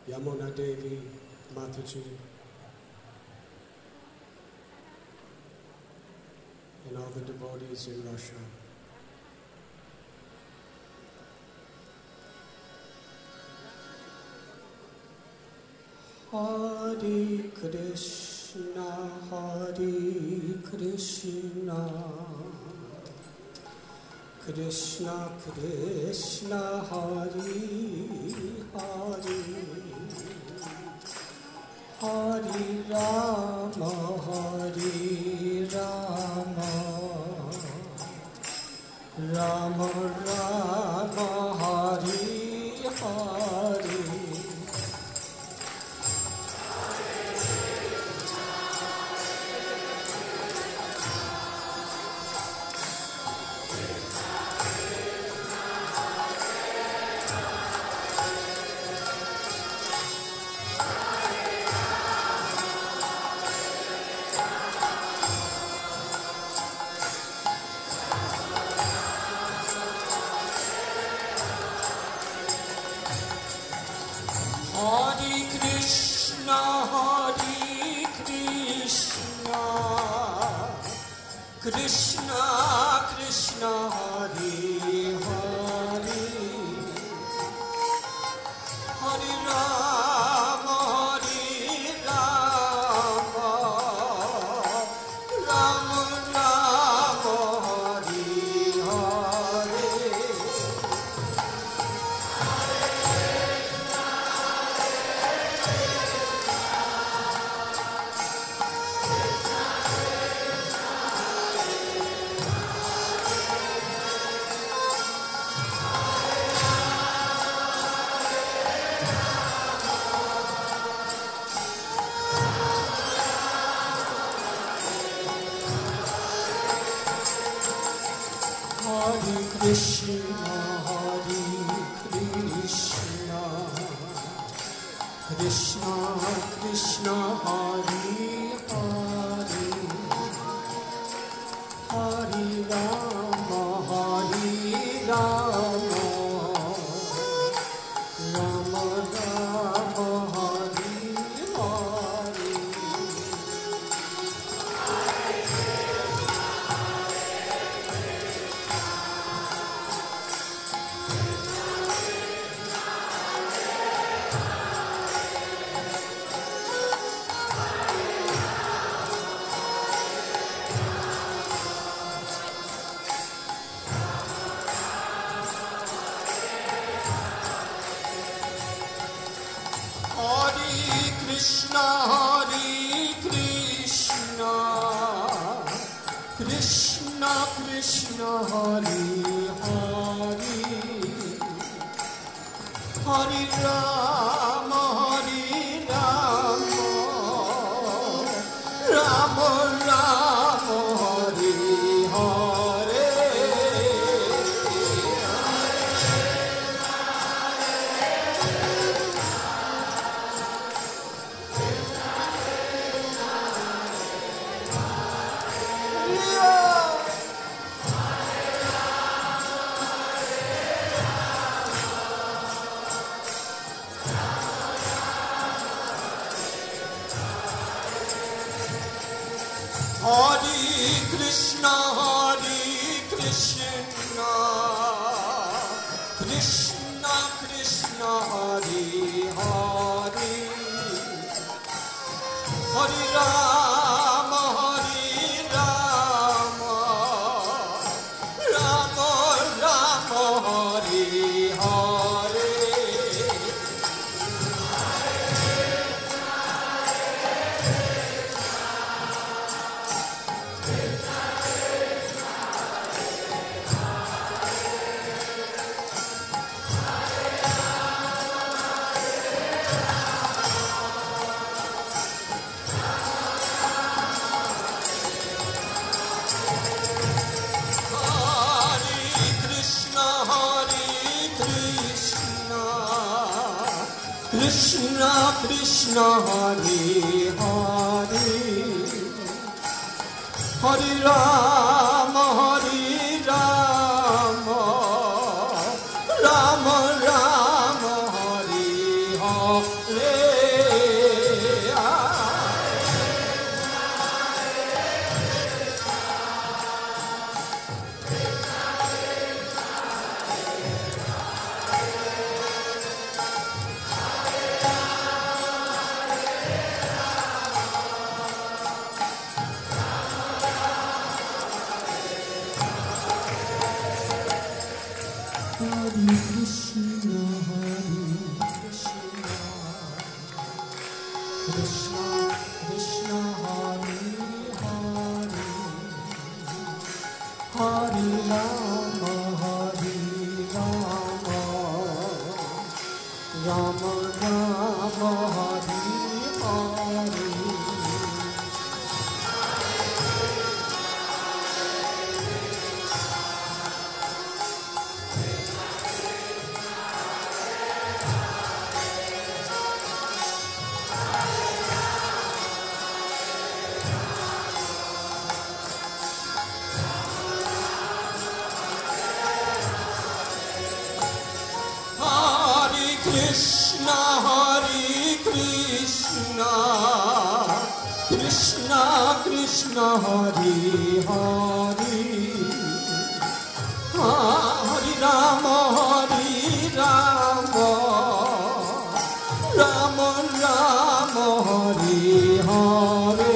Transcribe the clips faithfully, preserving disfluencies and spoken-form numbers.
Yamuna Devi Mataji, and all the devotees in Russia. Hare Krishna, Hare Krishna, Krishna Krishna, Hare Hare, Hare Rama, Hare Rama, Rama Rama, Hare Hare. Krishna Krishna, Hare Hare, Hare Rama, Hare Rama, Rama Rama, Hare Hare. Krishna, Hare Krishna, Krishna Krishna, Hare Hare, Hare Rama, Hare Rama, Rama Rama, Hare Hare. Krishna, Hare Krishna, Krishna Krishna, Hare Hare, Hare Rama, Hare Rama, Rama Rama, Hare Hare. Hare Krishna, Hare Krishna, Krishna Krishna, Hare Hare, Hare Rama, Hare Rama, Rama Rama, Hare Hare. Krishna Krishna, Hare Hare, Hare Rama, Hare Rama, Rama Rama, Hare Hare. Krishna Hare Krishna Krishna Krishna Hare Hare Hare Rama Hare Rama Rama Rama Hare Hare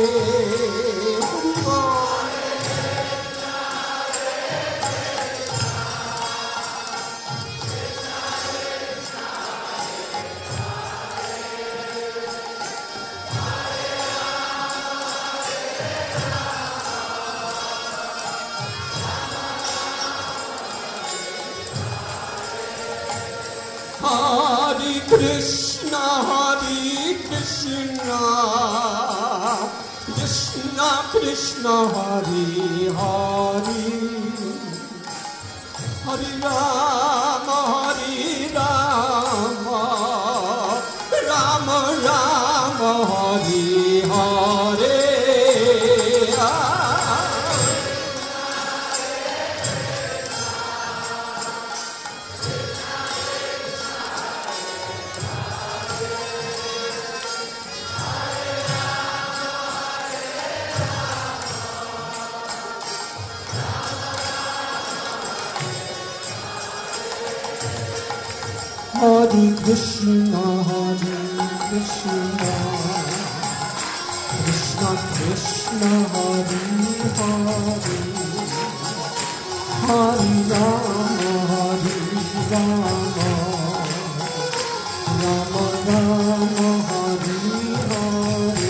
Hare Krishna, Hare Krishna, Krishna Krishna, Hare Hare, Hare Rama, Hare Rama, Rama Rama, Hare Hare. Hare Krishna, Hare Krishna, Krishna Krishna, Hare Hare, Hare Rama, Hare Rama, Rama Rama, Hare Hare.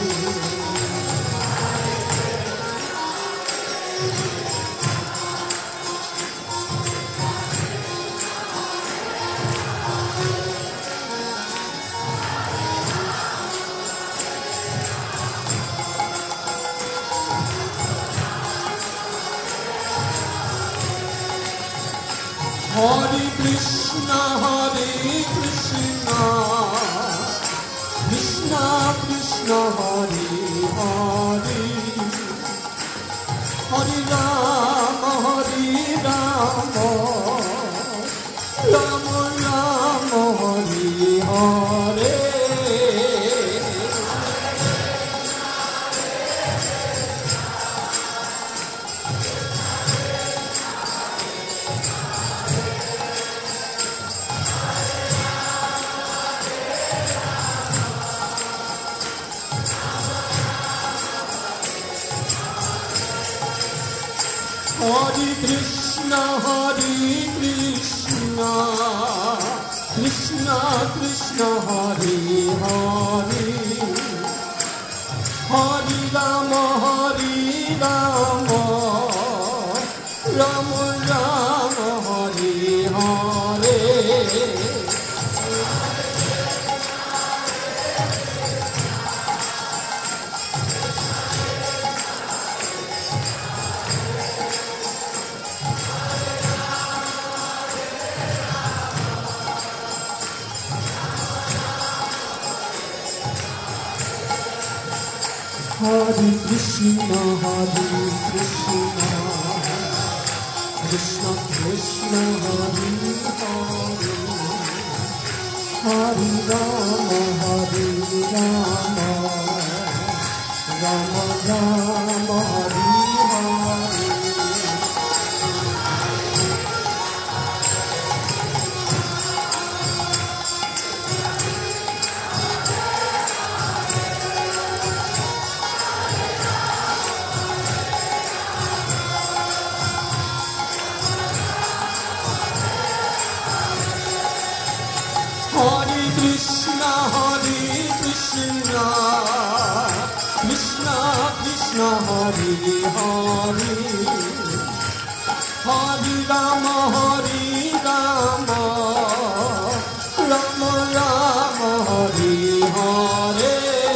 Hare Krishna, Hare Krishna, Krishna Krishna, Hare Hare, Hare Rama, Hare Rama, Rama Rama, Hare Hare. Hare Krishna, Hare Krishna, Krishna Krishna, Hare Hare, Hare Rama, Hare Rama, Rama Rama, Hare Hare. Hare Krishna, Hare Krishna, Krishna Krishna, Hare Hare, Hari Rama, Hari Rama, Rama Rama, Hari Hari. Hare Krishna, Hare Krishna, Krishna Krishna, Hare Hare, Hare Rama, Hare Rama, Rama Rama, Hare Hare.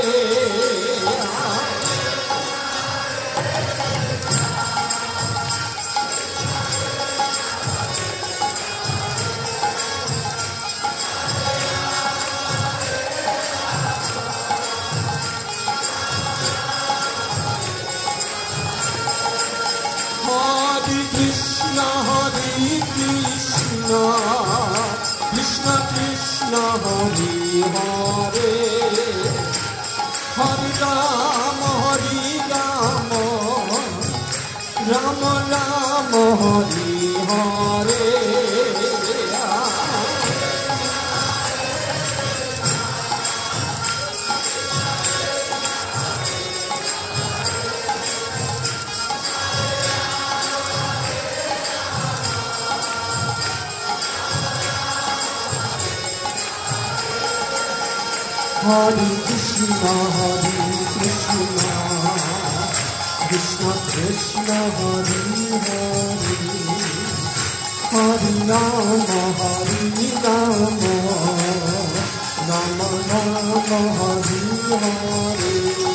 Hare Krishna, Hare Krishna, Krishna Krishna, Hare Hare, Hare Rama, Hare Rama, Rama Rama, Hare Hare. Hare Krishna, Hare Krishna, Krishna Krishna, Hare Hare, Hare Rama, Hare Rama, Rama Rama, Hare Hare.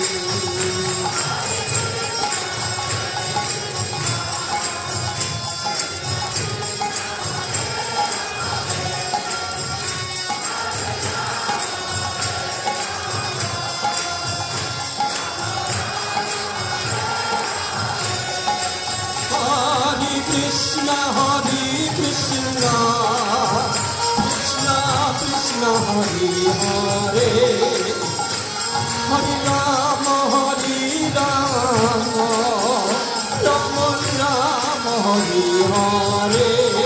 Krishna, Hare Krishna, Krishna Krishna, Hare Hare, Hare Rama, Hare Rama, Rama Rama, Hare Hare.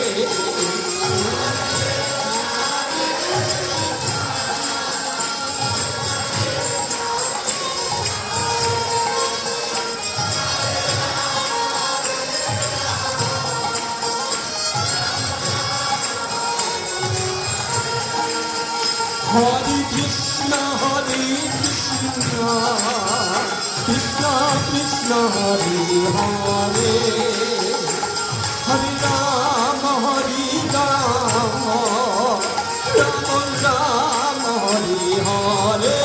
Hare Krishna, Hare Krishna, Krishna Krishna, Hare Hare, Hare Rama, Hare Rama, Rama Rama, Hare Hare.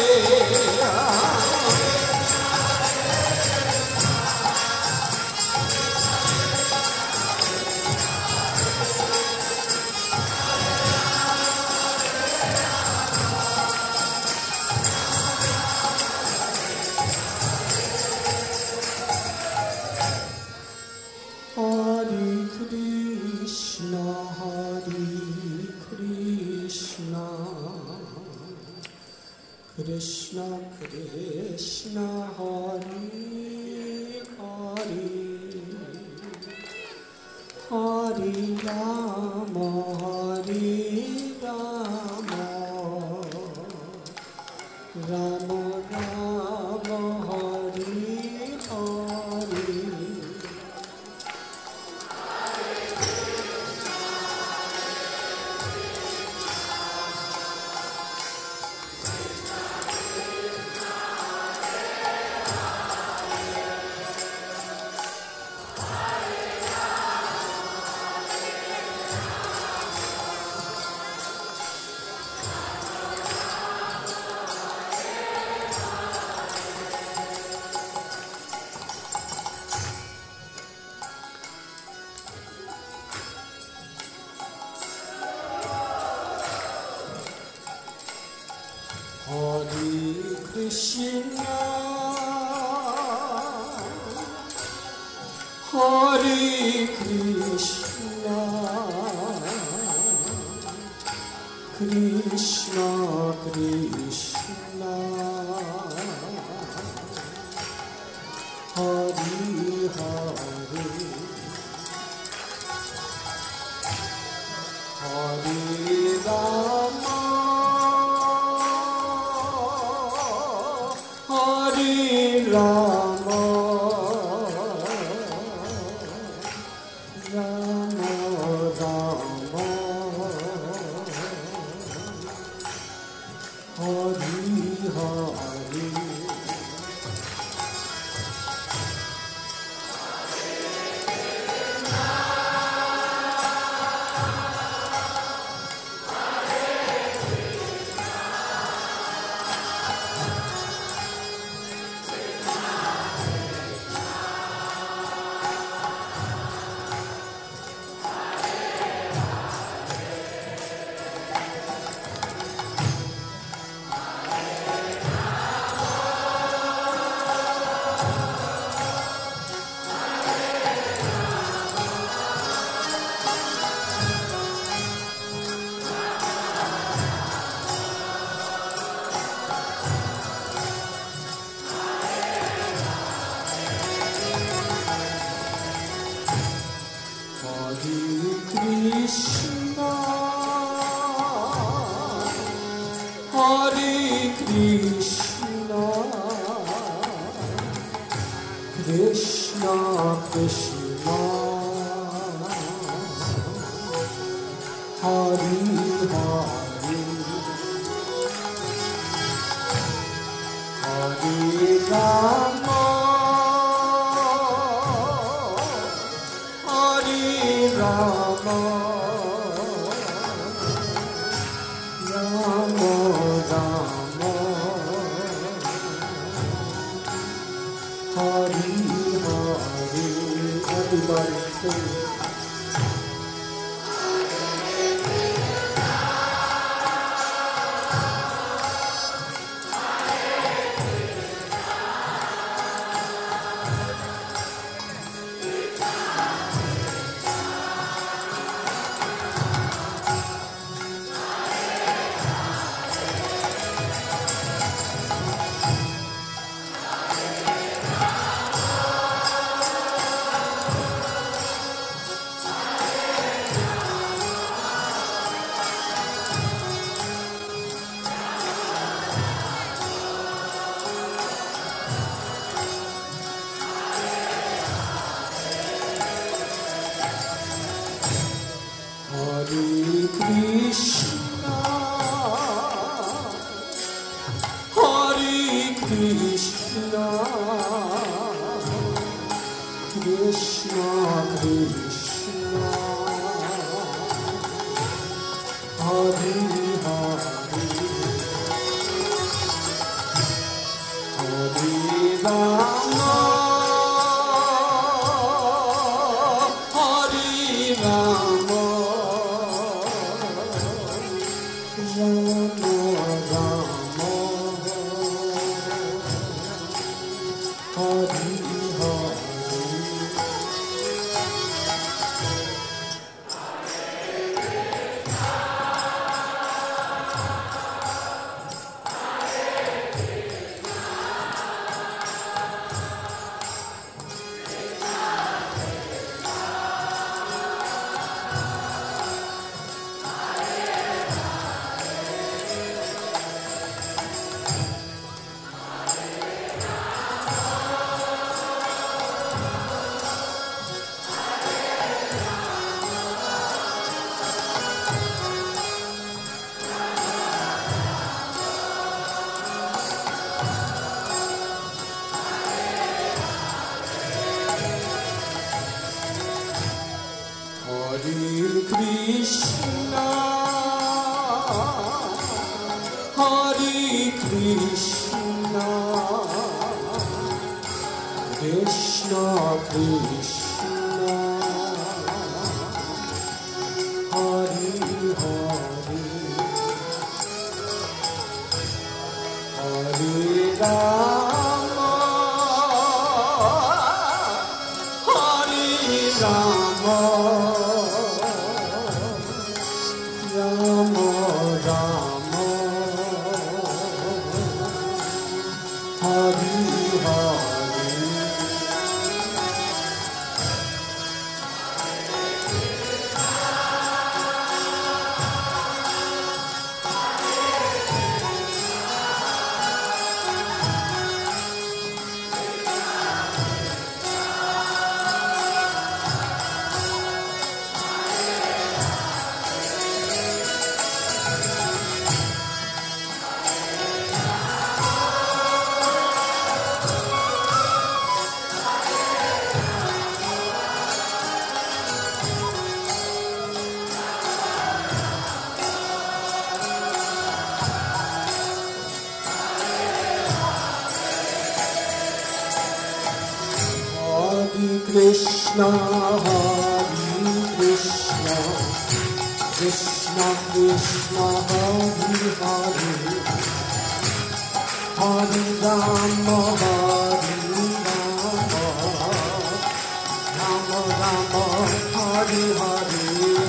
Krishna Krishna, Hare Hare, Hare Rama, Hare Rama, Rama Rama, Hare Hare. Krishna, Hare Krishna, Krishna Krishna Hari Hari Hari Rama Hari Rama Rama Rama Hari Hari Krishna Hare Krishna Krishna Krishna Hare Hare Hare Rama Hare Rama Rama Rama Hari Hari. Everybody sing. Hare Krishna Hare Krishna Krishna Krishna Hare Hare Hare Rama Hare Rama Rama Rama Hari Hari Krishna Hare Krishna Krishna Krishna Hare Hare Hare Rama Hare Rama Rama Rama Krishna, Hare Krishna, Krishna Krishna, Hare Hare, Hare Rama, Hare Rama, Rama Rama, Hare Hare.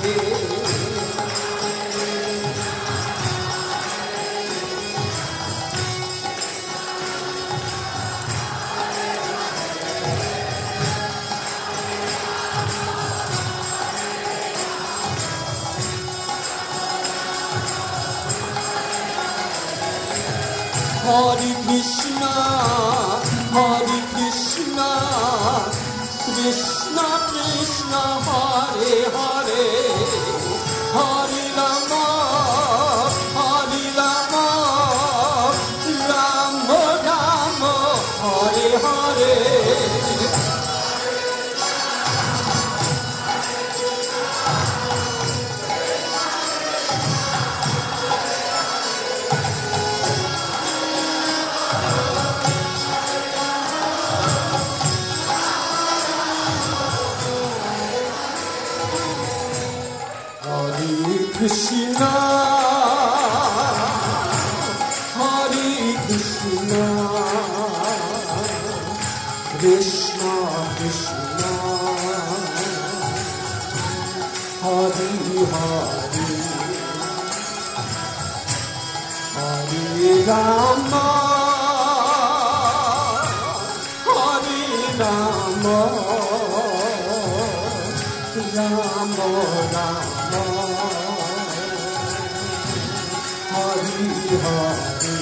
Hare Krishna, Hare Krishna, Krishna Krishna, Hare Hare, Hare Rama, Hare Rama, Rama Rama, Hare Hare. Krishna, Hare Krishna, Krishna Krishna, Hare Hare, Hare Rama, Hare Rama, Rama Rama, Hare Hare.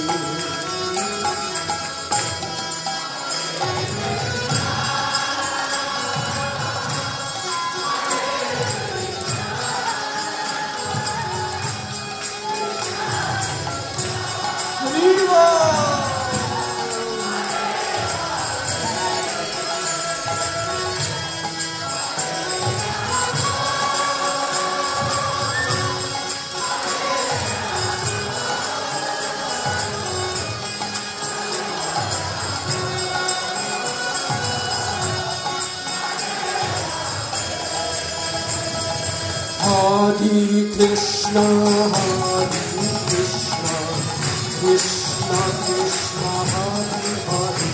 Hare Krishna, Hare Krishna, Krishna Krishna, Hare Hare,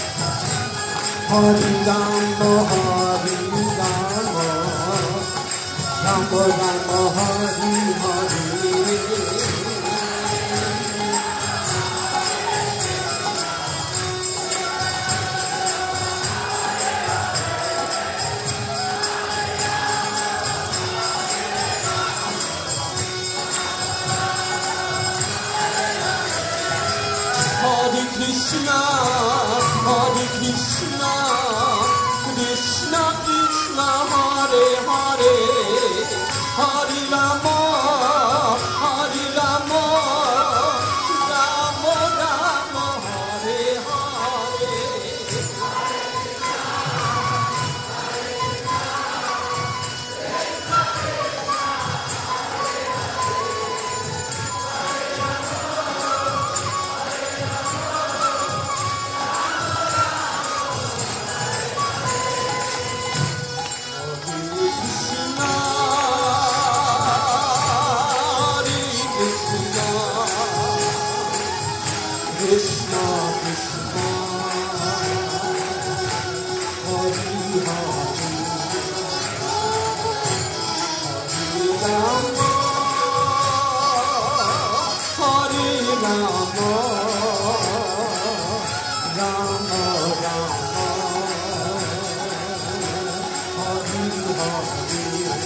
Hare Rama, Hare Rama, Rama Rama, Hare Hare. Hare Krishna, Hare Krishna, Krishna Krishna, Hare Hare, Hare Rama, Hare Rama, Rama Rama, Hare Hare. Krishna Krishna, Hare Hare, Hare Rama, Hare Rama, Rama Rama, Hare Hare.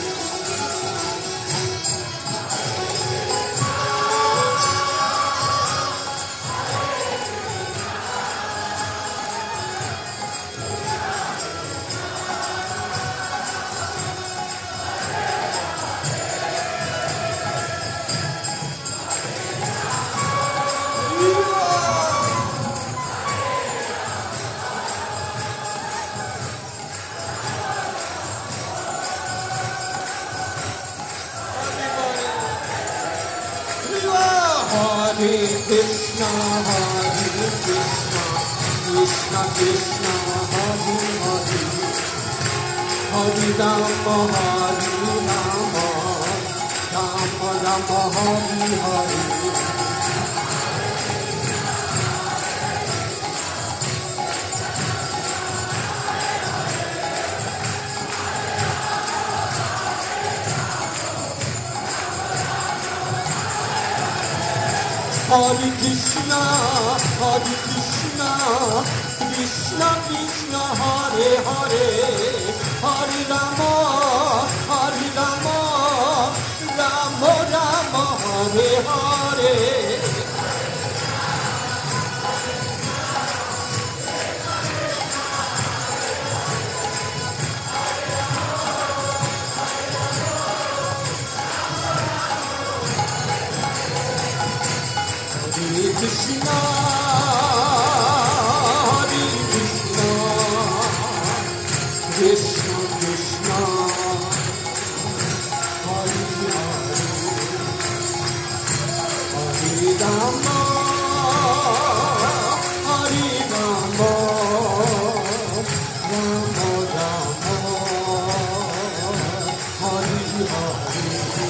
Hare Krishna, Hare Krishna, Krishna Krishna, Hare Hare, Hari Rama, Hari Rama, Rama Rama, Hari Hari. Hare Krishna, Hare Krishna, Krishna Krishna, Hare Hare, Hare Rama, Hare Rama, Rama Rama, Hare Hare. Hare Krishna, Hare Krishna, Krishna Krishna, Hare Hare, Hare Rama, Hare Rama, Rama Rama, Hare Hare.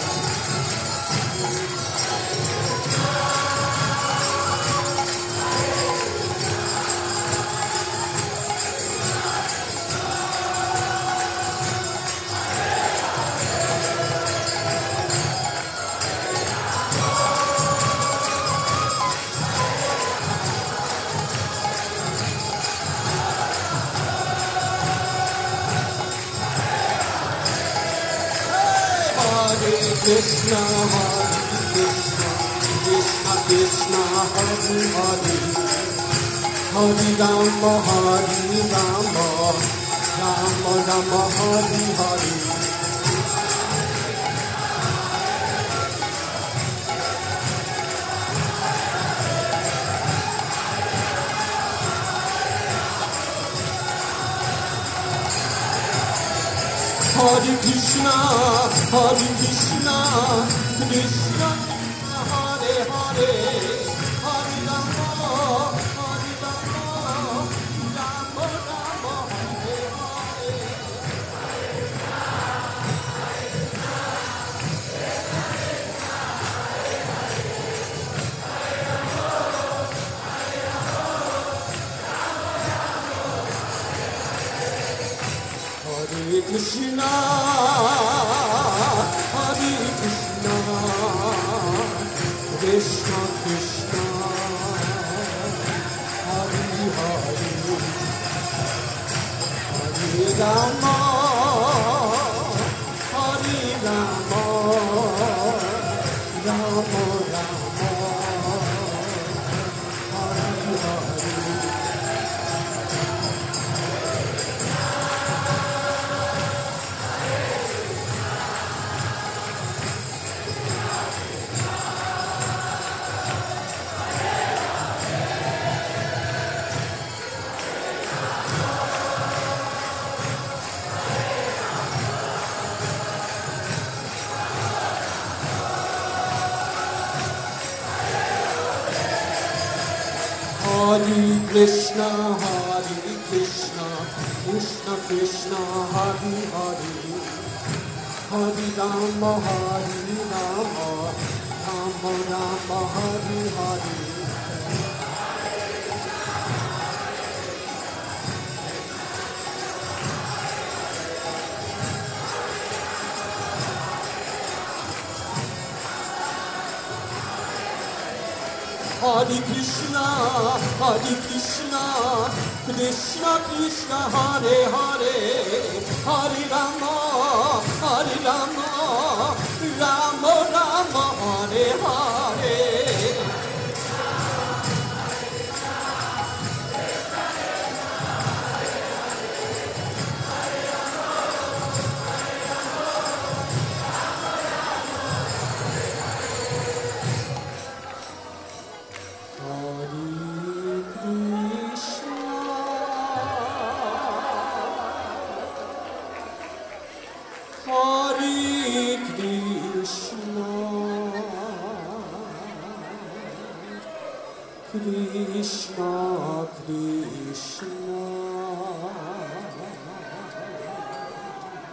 Krishna, Hare Krishna, Krishna Krishna, Hare Hare, Hare Rama, Hare Rama, Rama Rama, Hare Hare. Hare Krishna, Hare Krishna, Krishna Krishna, Hare Hare, Hare Rama, Hare Rama, Rama Rama, Hare Hare. Hare Krishna, Hare Krishna, Krishna Krishna, Hare Hare, Hare Rama, Hare Rama, Rama Rama, Hare Hare. Hare Krishna, Hare Krishna, Krishna Krishna, Hare Hare, Hare Rama, Hare Rama, Rama Rama, Hare Hare. Hare Krishna, Hare Krishna, Krishna Krishna, Hare Hare, Hare Rama, Hare Rama, Rama Rama, Hare Hare. Hare Krishna, Krishna Krishna,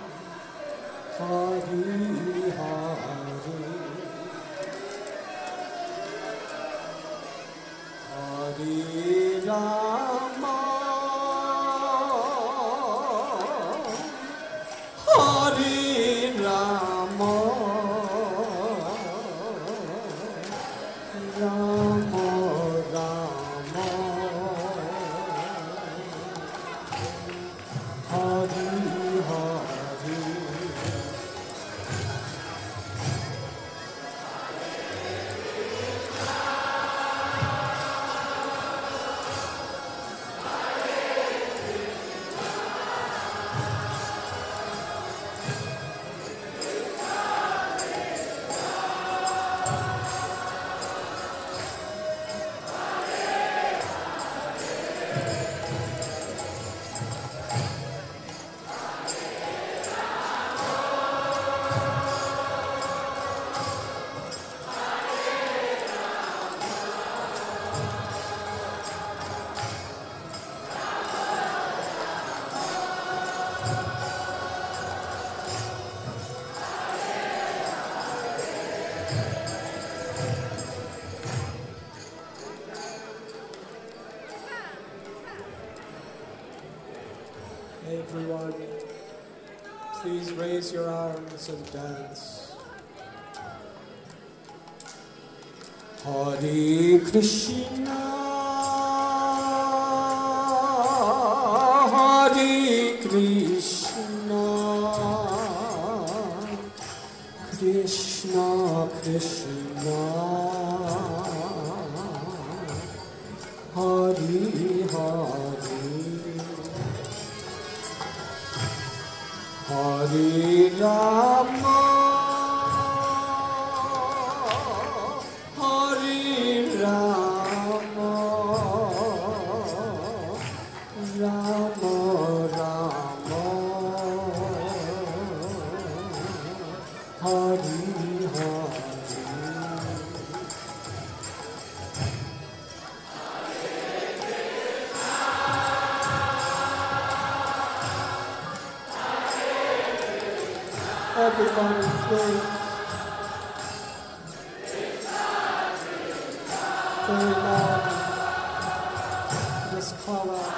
Hari Hari Hari Rama Hari Rama Rama Rama Hari Hari Everyone, please raise your arms and dance. Hare Krishna, Hare Krishna, Krishna Krishna, Hare Hare. Hare Rama, Hare Rama, Rama Rama, Hare Hare. Everybody, please. Very loud. Just call out.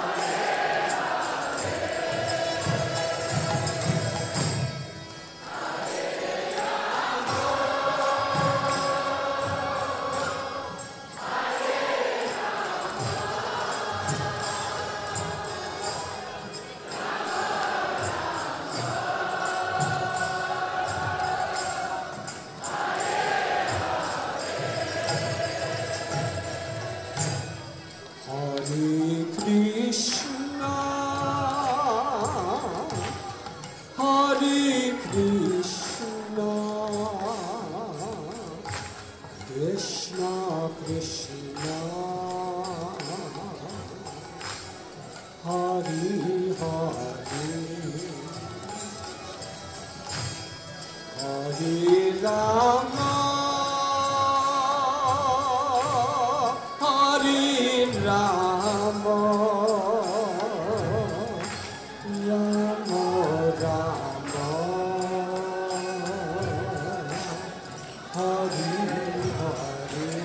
Hare Krishna, Hare Krishna, Krishna Krishna, Hare Hare, Hare Rama, Hare Rama, Rama Rama, Hare Hare.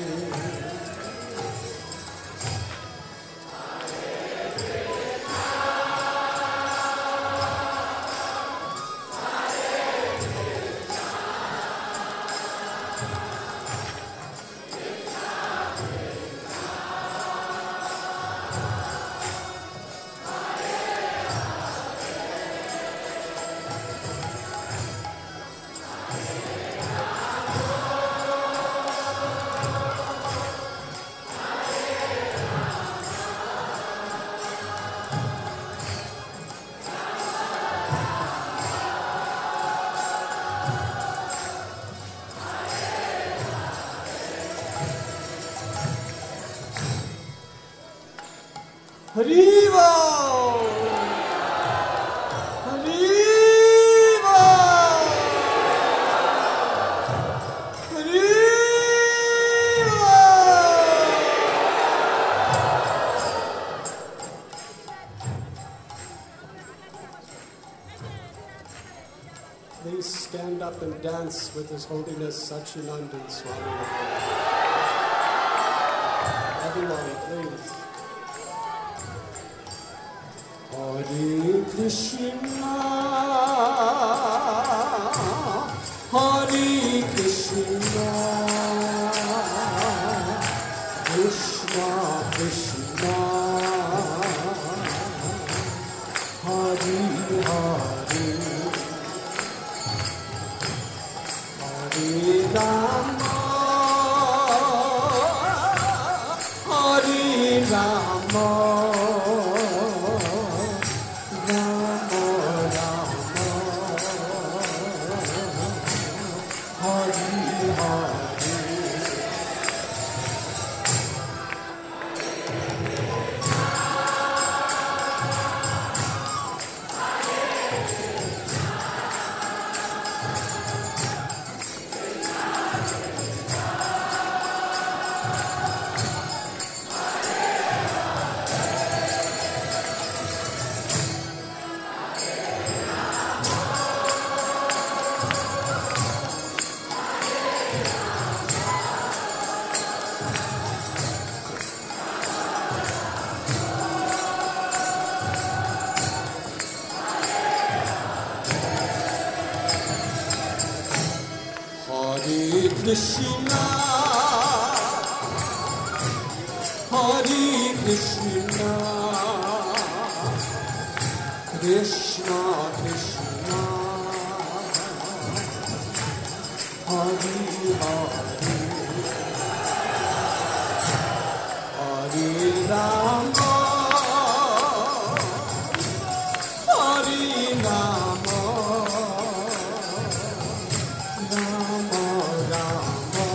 Hariva! Hariva! Hariva! Please stay. up and dance with His Holiness Sachinandan Swami. Everyone, please. Hare Krishna, Hare Krishna, Krishna Krishna, Hare Hare, Hare Rama, Hare Rama, Rama Rama, Hare Hare. Krishna, Hare Krishna, Krishna Krishna, Hare Hare, Hare Rama, Hare Rama, Rama Rama,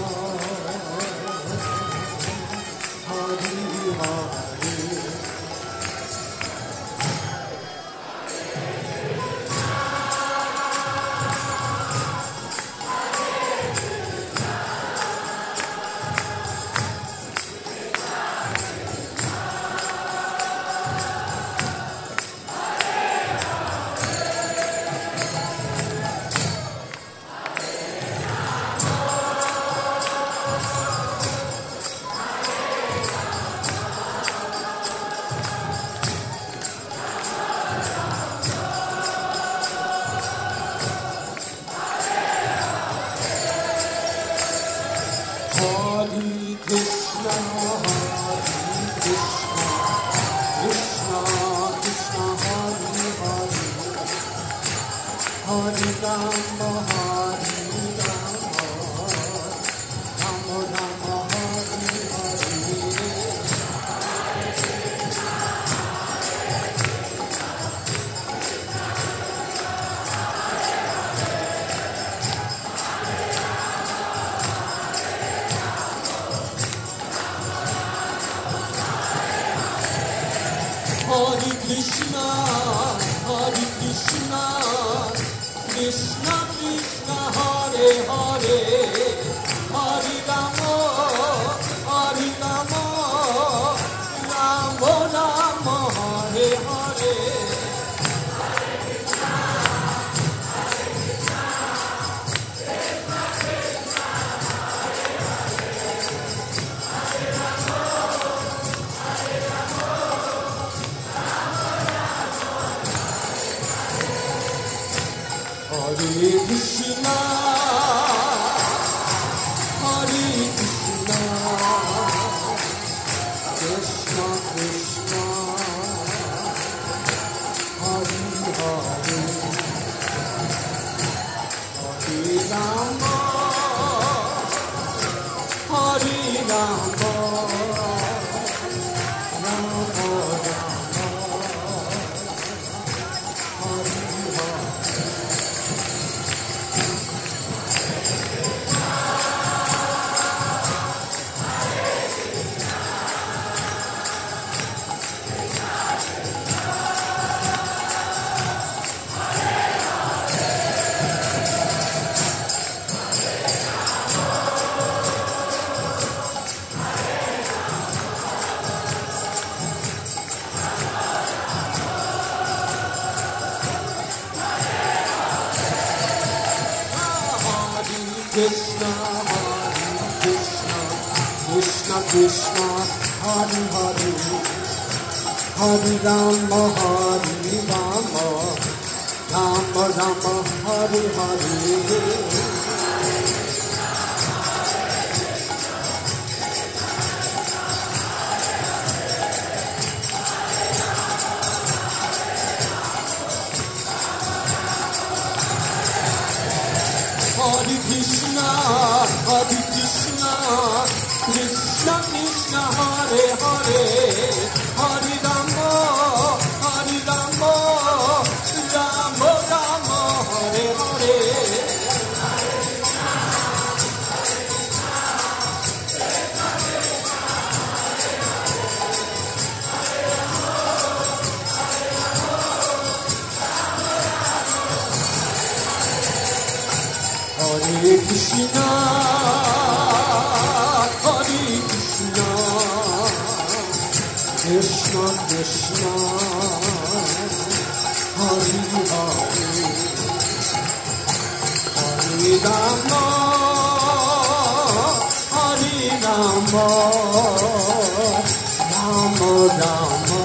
Hare Hare. Hare Krishna, Hare Krishna, Krishna Krishna, Hare Hare, Hare Rama, Hare Rama, Rama Rama, Hare Hare. Hare Krishna, Hare Krishna, Krishna Krishna, Hare Hare, Hare Rama, Hare Rama, Rama Rama, Hare Hare. Krishna, Hare Hare, Hare Rama, Hare Rama, Rama Rama, Hare Hare. Hare Krishna, Hare Krishna, Krishna Krishna, Hare Hare, Hare Rama, Hare Rama, Rama Rama, Hare Hare. Hare Krishna, Hare Krishna, Krishna Krishna, Hare Hare, Hare Rama, Hare Rama, Rama Rama,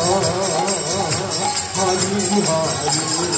Hare Hare.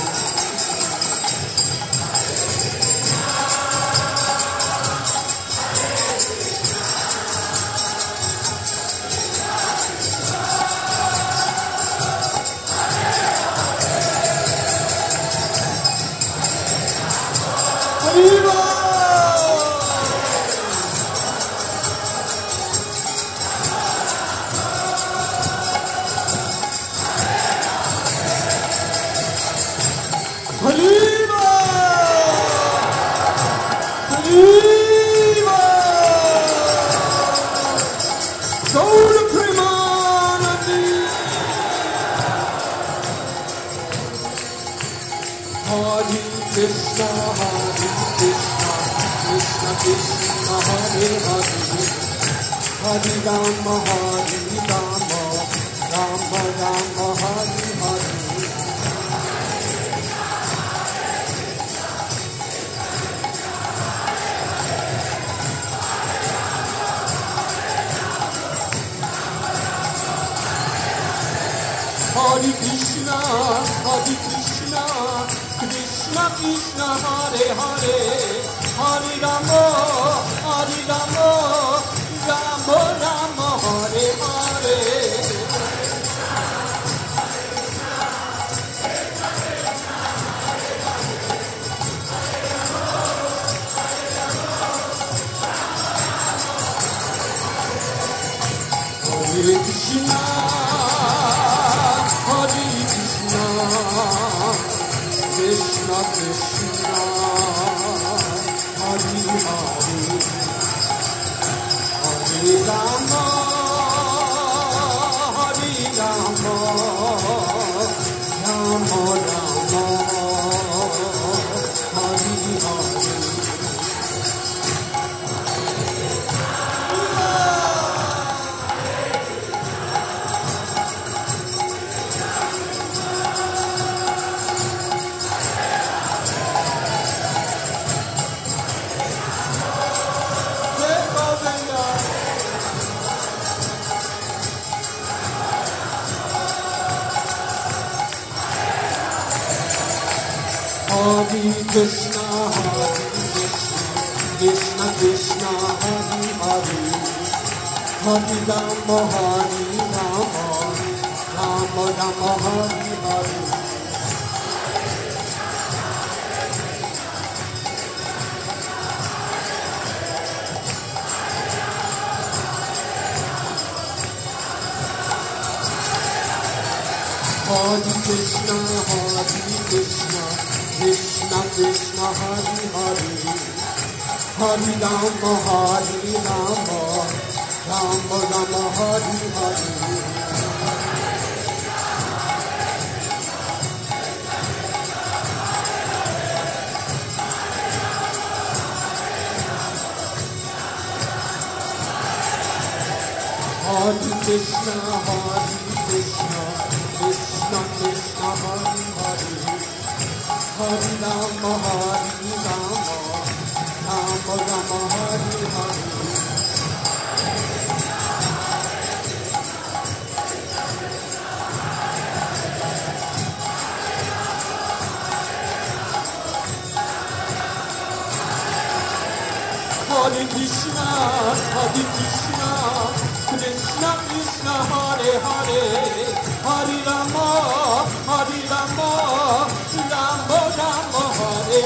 Krishna, Hare Krishna, Krishna Krishna, Hare Hare, Hare Rama, Hare Rama, Rama Rama, Hare Hare. Hare Krishna, Hare Krishna, Krishna Krishna, Hare Hare, Hare Rama, Hare Rama, Rama Rama, Hare Hare. Hare Krishna, Hare Krishna, Krishna Krishna, Hare Hare, Hare Rama, Hare Rama, Rama Rama, Hare Hare. Hare Krishna, Hare Krishna, Krishna Krishna, Hare Hare, Hare Rama, Hare Rama, Rama Rama, Hare Hare. Hare Krishna, Hare Krishna, Krishna Krishna, Hare Hare, Hare Rama, Hare Rama, Rama Rama, Hare Hare. Hare Krishna, Hare Krishna, Krishna Krishna, Hare Hare, Hare Rama, Hare Rama, Rama Rama, Hare Hare.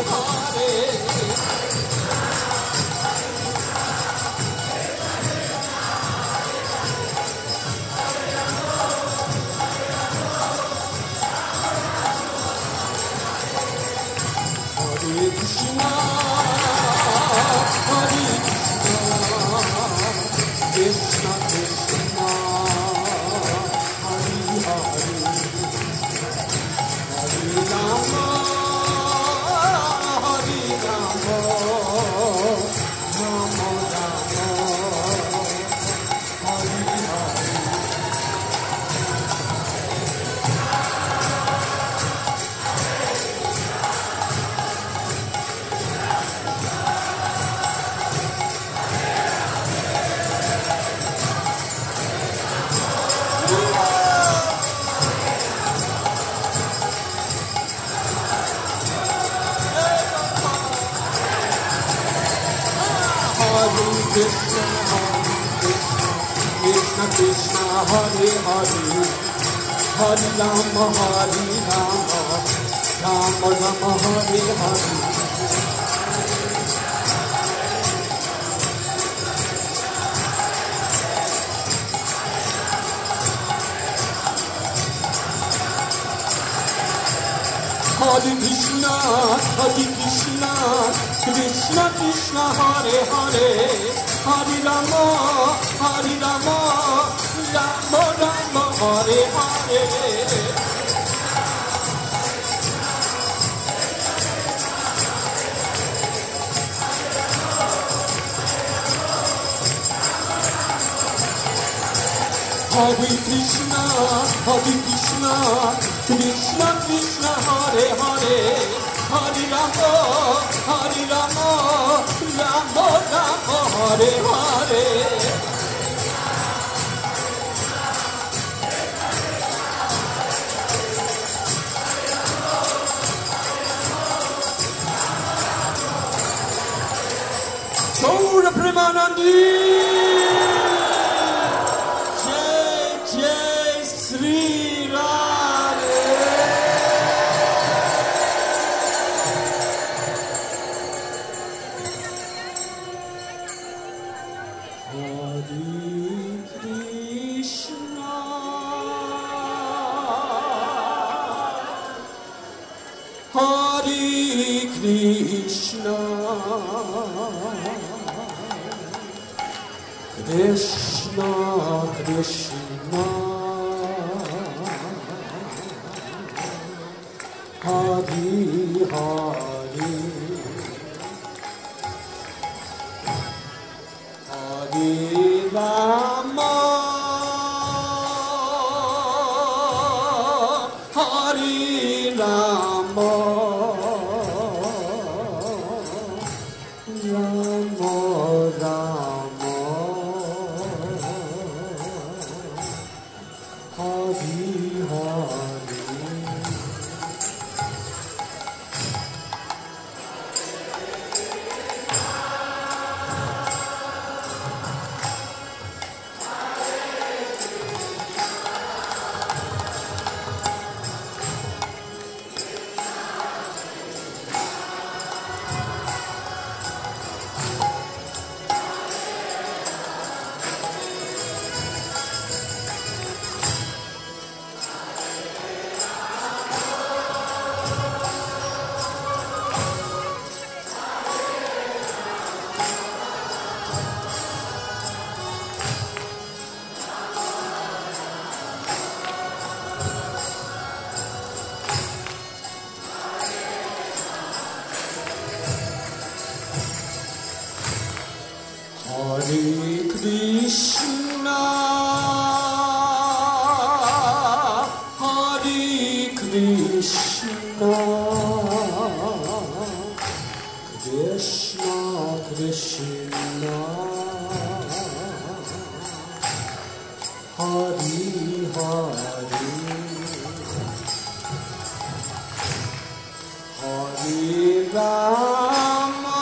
Hare Krishna, Hare Krishna, Krishna Krishna, Hare Hare, Hare Rama, Hare Rama, Rama Rama, Hare Hare. Hare Krishna, Hare Krishna, Krishna Krishna, Hare Hare, Hare Rama, Hare Rama, Rama Rama, Hare Hare. Gaura Premanandi. Krishna, Krishna, Hare Hare, Hare Rama, Hare Rama, Rama Rama, Hare Hare. Hare Krishna, Hare Krishna, Krishna Krishna, Hare Hare, Hare Rama,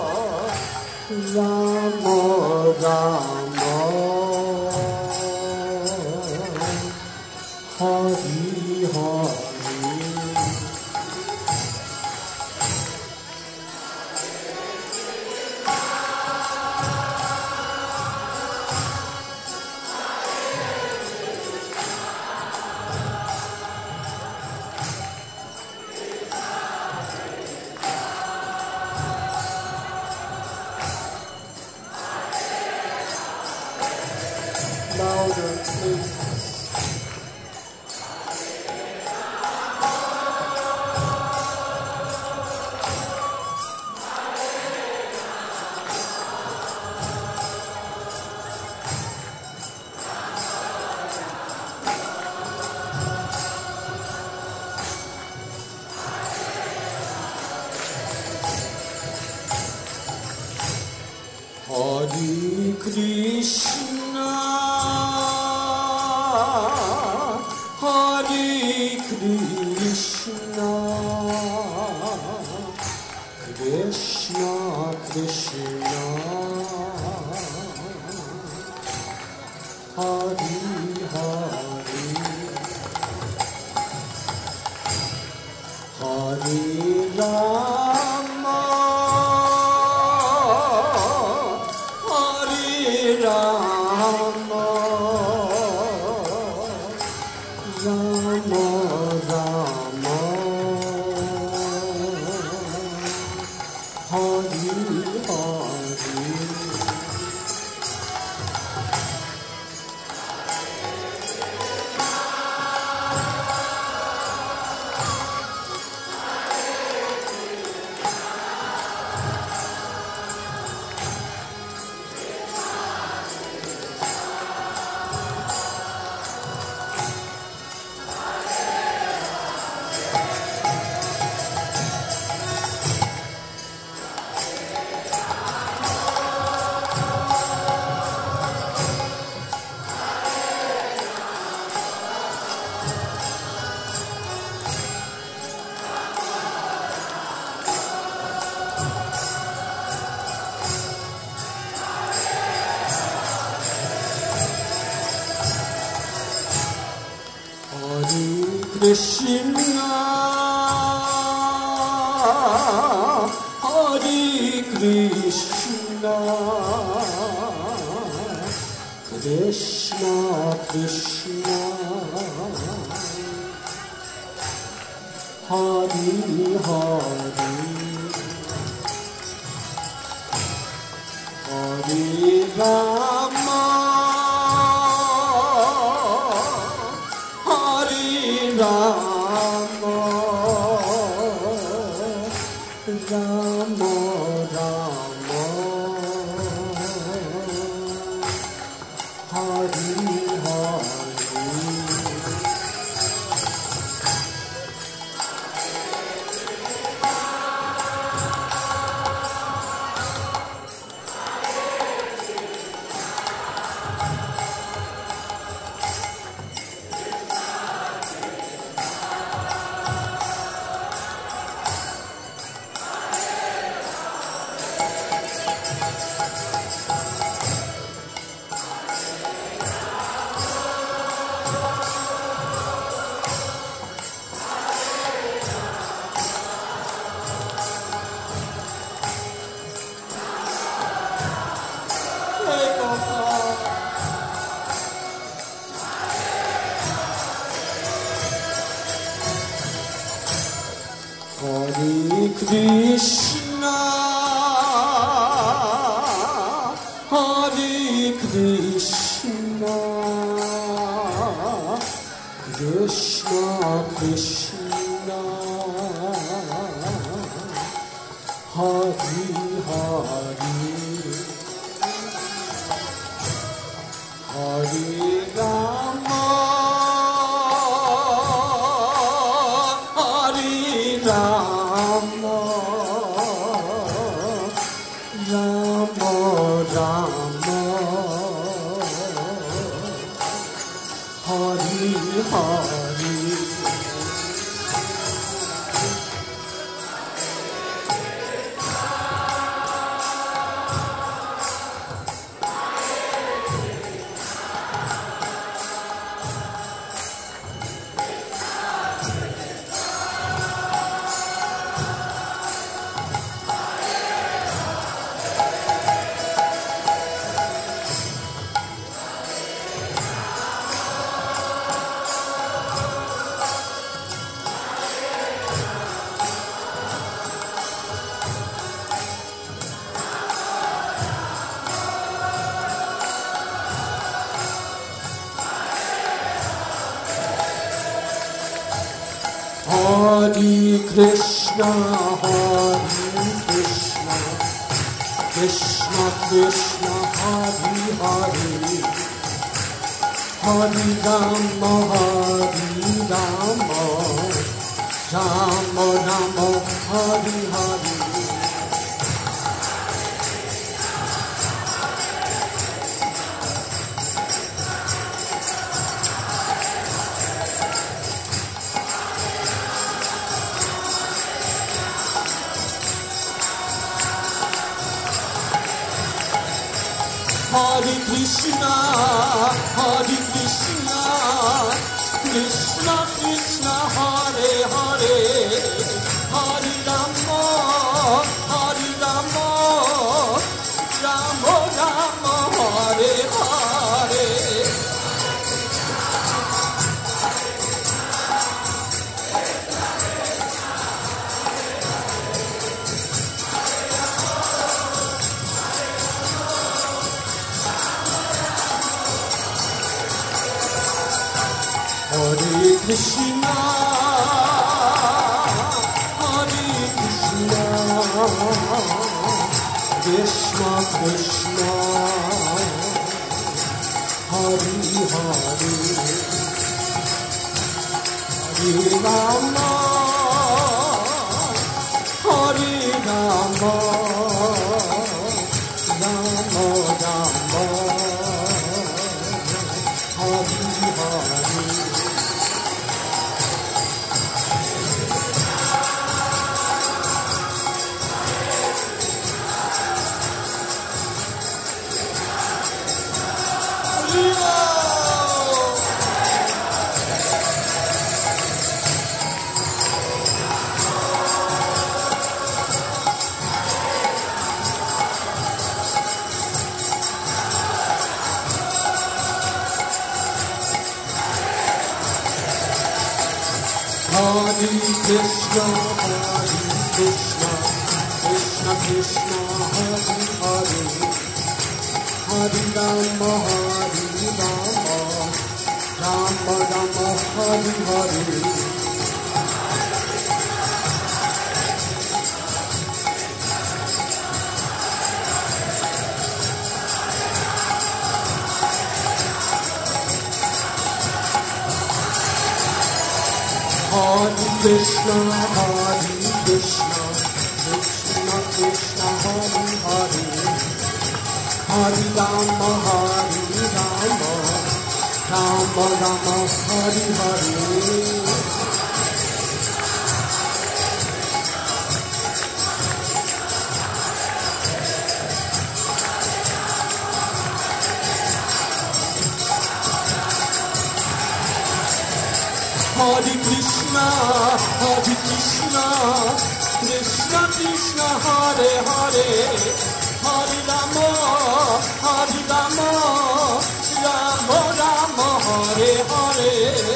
Rama Rama, louder, please. Hare Krishna, Hare Krishna, Krishna Krishna, Hare Hare, Hare Rama, Rama, Rama, Rama, Hare Hare. Krishna, Hare Krishna, Krishna Krishna, Hare Hare, Hare Rama, Rama, Rama, Rama, Hare Hare. Hare Krishna, Hare Krishna, Krishna Krishna, Hare Hare, Hare Rama, Hare Rama, Rama Rama, Hare Hare. Hare Krishna, Hare Krishna, Krishna Krishna, Hare Hare, Hare Rama, Hare Rama, Rama Rama, Hare Hare. Hare Krishna, Hare Krishna, Krishna Krishna, Hare Hare, Hare Rama, Hare Rama, Rama Rama, Hare Hare. Hare Krishna, Hare Krishna, Krishna Krishna, Hare Hare, Hare Rama, Hare Rama, Rama Rama, Hare Hare. Hare Krishna, Hare Krishna, Krishna Krishna, Hare Hare, Hare Rama, Hare Rama, Rama Rama, Hare Hare. Hare Krishna, Hare Krishna, Krishna Krishna, Hare Hare, Hare Rama, Hare Rama, Rama Rama, Hare Hare. Hare Krishna, Hare Krishna, Krishna Krishna, Hare Hare, Hare Rama, Hare Rama, Rama Rama, Hare Hare.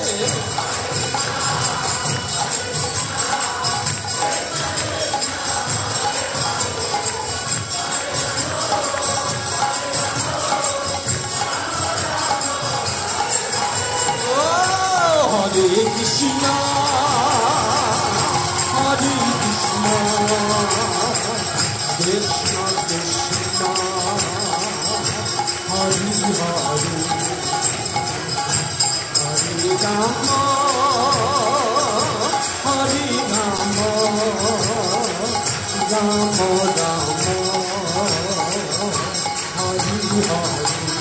Hare Krishna, Hare Krishna, Krishna Krishna, Hare Hare, Hare Rama, Hare Rama, Rama Rama, Hare Hare.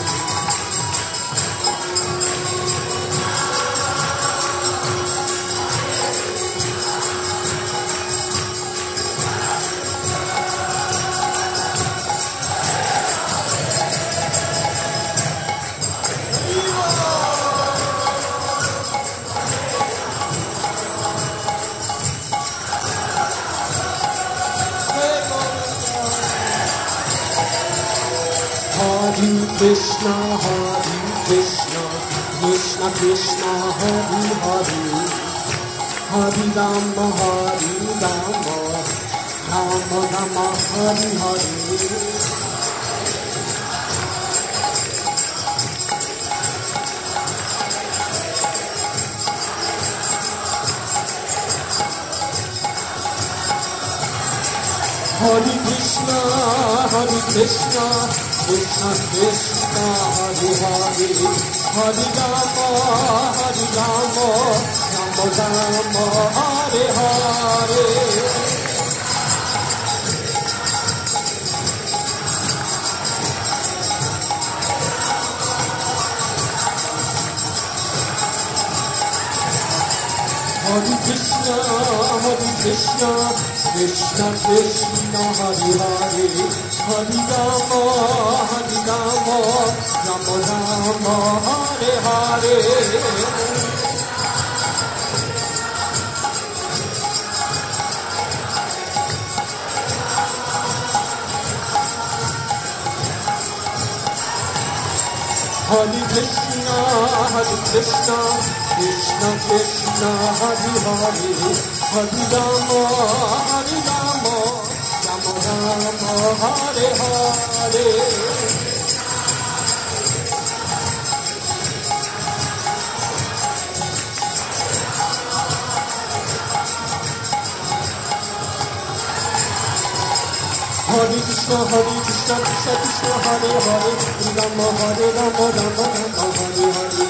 Hare Krishna, Hare Krishna, Krishna Krishna, Hare Hare, Hare Rama, Hare Rama, Rama Rama, Hare Hare. Hare Krishna, Hare Krishna, Krishna Krishna, Hare Hare, Hare Rama, Hare Rama, Rama Rama, Hare Hare. Hare Krishna, Hare Krishna, Krishna Krishna, Hare Hare, Hare Rama, Hare Rama, Rama Rama, Hare Hare. Hare Krishna, Hare Krishna, Krishna Krishna, Hare Hare, Hare Rama, Hare Rama, Rama Rama, Hare Hare. Hare Krishna, Hare Krishna, Krishna Krishna, Hare Hare, Hare Rama, Hare Rama, Rama Rama, Hare Hare.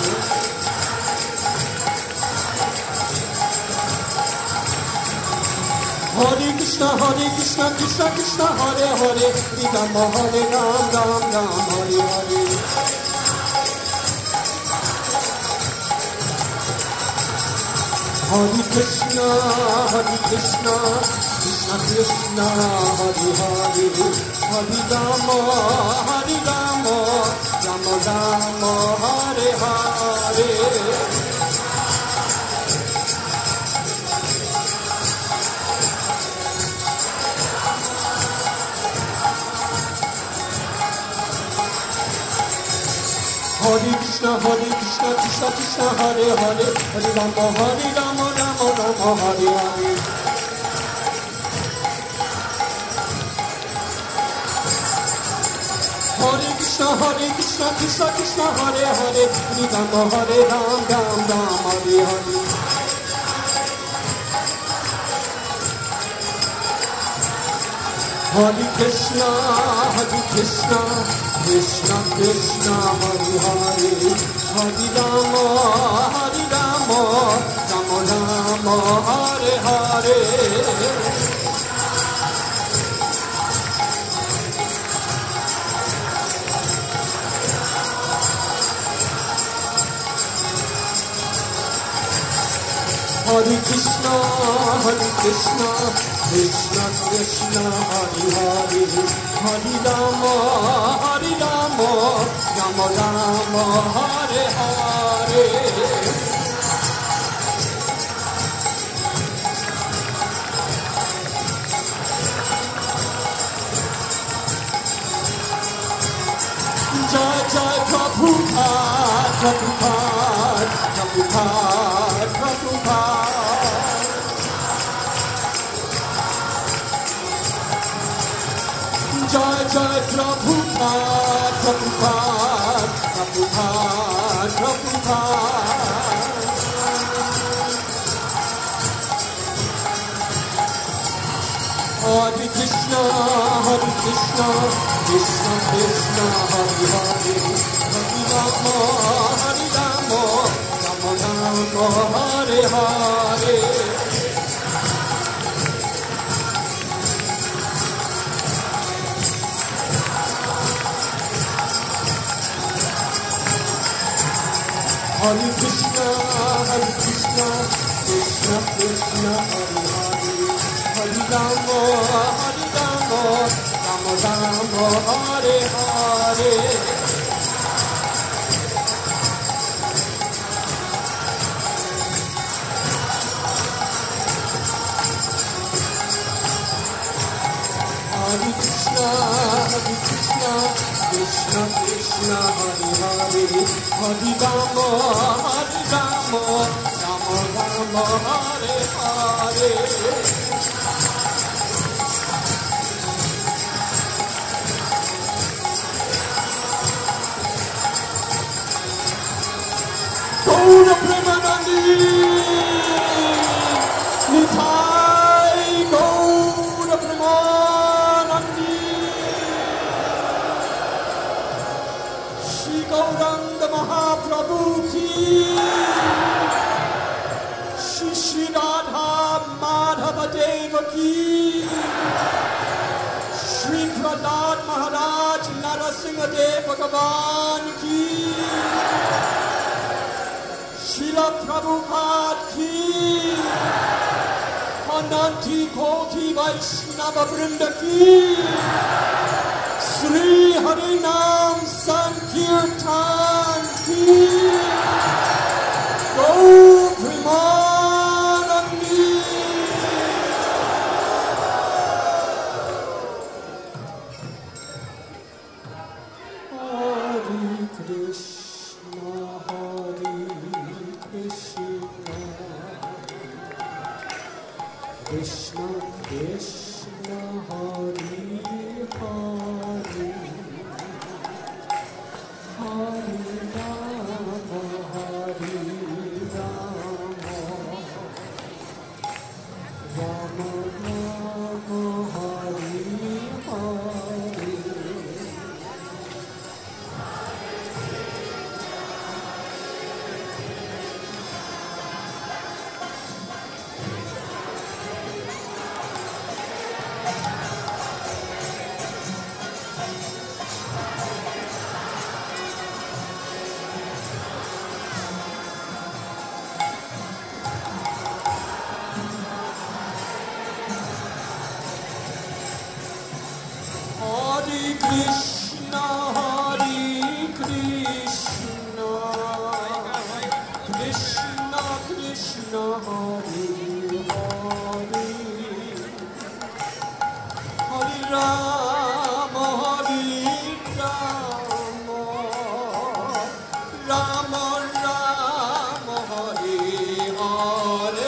Hare Krishna, Hare Krishna, Krishna Krishna, Hare Hare, Hare Rama, Hare Rama, Rama Rama, Hare Hare. Hare Krishna, Hare Krishna, Krishna Krishna, Hare Hare, Hare Rama, Hare Rama, Rama Rama, Hare Hare. Hare Krishna, Hare Krishna, Krishna Krishna, Hare Hare, Hare Rama, Hare Rama, Rama Rama, Hare Hare. Hare Krishna, Hare Krishna, Krishna Krishna, Hare Hare, Hare Rama, Hare Rama, Rama Rama, Hare Hare. Hare Krishna, Hare Krishna, Krishna Krishna, Hare Hare, Hare Rama, Hare Rama, Rama Rama, Hare Hare. Hare Krishna, Hare Krishna, Krishna Krishna, Hare Hare, Hare Rama, Hare Rama, Rama Rama, Hare Hare. Jai Jai Prabhupada, Prabhupada, Prabhupada, Prabhupada. Jai Jai Prabhupada, Prabhupada, Prabhupada, Prabhupada. Hare Krishna, Hare Krishna, Krishna Krishna, Hare Hare, Hare Rama, Hare Rama, Rama Rama, Hare Hare. Hare Krishna, Hare Krishna, Krishna Krishna, Hare Hare, Hare Rama, Hare Rama, Rama Rama, Hare Hare. Hare Krishna, Hare Krishna, Krishna Krishna, Hare Hare, Hare Rama, Hare Rama, Rama Rama, Hare Hare. Gaura Premanandi, Nitai Gaura Premanandi. Narasimhadeva भगवान की, श्रील प्रभुपाद की, अनंत कोटि वैष्णव वृंद की, श्री हरि नाम संकीर्तन की, गौर प्रेमानंदी। हरे कृष्णा हरे कृष्णा कृष्णा कृष्णा हरे हरे हरे राम हरे Ram Ram Ram Hare Hare. Hare Krishna, Hare Krishna, Krishna Krishna, Hare Hare, Hare Rama, Hare Rama, Rama Rama, Hare Hare.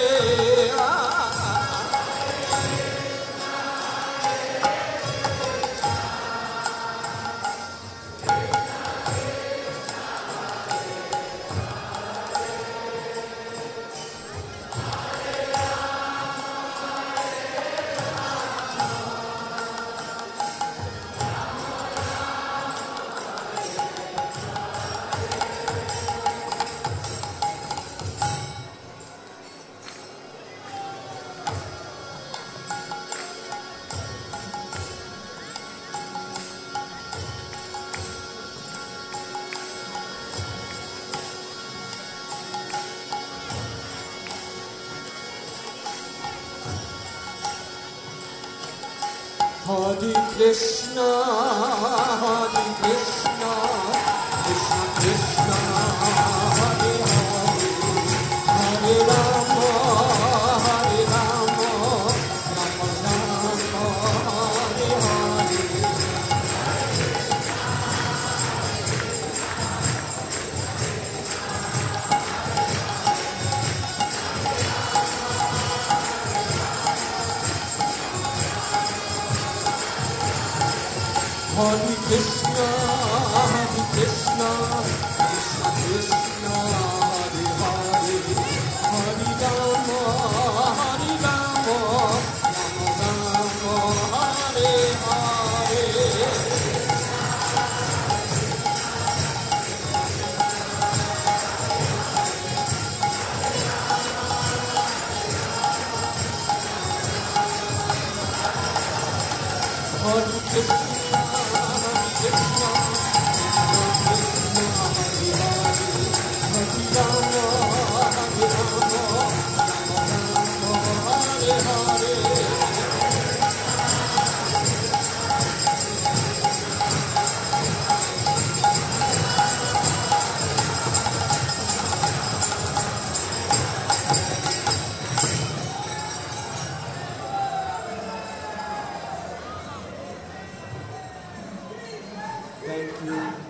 Hare Krishna, Hare Krishna, Krishna Krishna, Hare Hare, Hare Rama, Hare Rama, Rama Rama, Hare Hare. Hare Krishna, Hare Krishna, Krishna Krishna, Hare Hare, Hare Rama, Hare Rama, Rama Rama, Hare Hare. Hare Krishna, Krishna, Krishna, Hare Hare, Hare Rama, Hare Rama, Rama Rama, Hare Hare. Thank you.